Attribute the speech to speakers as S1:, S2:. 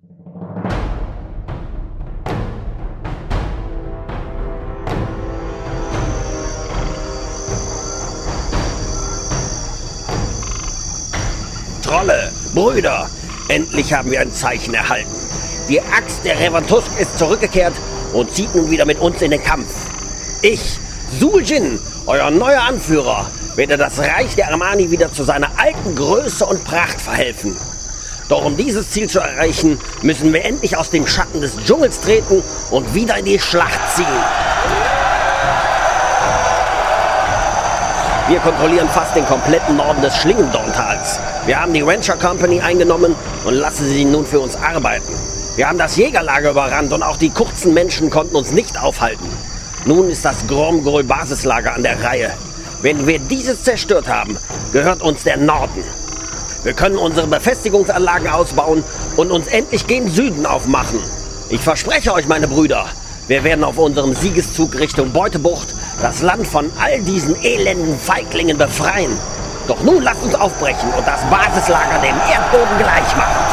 S1: Trolle, Brüder, endlich haben wir ein Zeichen erhalten. Die Axt der Revatusk ist zurückgekehrt und zieht nun wieder mit uns in den Kampf. Ich, Zul'jin, euer neuer Anführer, werde das Reich der Amani wieder zu seiner alten Größe und Pracht verhelfen. Doch um dieses Ziel zu erreichen, müssen wir endlich aus dem Schatten des Dschungels treten und wieder in die Schlacht ziehen. Wir kontrollieren fast den kompletten Norden des Schlingendorntals. Wir haben die Rancher Company eingenommen und lassen sie nun für uns arbeiten. Wir haben das Jägerlager überrannt und auch die kurzen Menschen konnten uns nicht aufhalten. Nun ist das Grom'gol-Basislager an der Reihe. Wenn wir dieses zerstört haben, gehört uns der Norden. Wir können unsere Befestigungsanlagen ausbauen und uns endlich gen Süden aufmachen. Ich verspreche euch, meine Brüder, wir werden auf unserem Siegeszug Richtung Beutebucht das Land von all diesen elenden Feiglingen befreien. Doch nun lasst uns aufbrechen und das Basislager dem Erdboden gleich machen.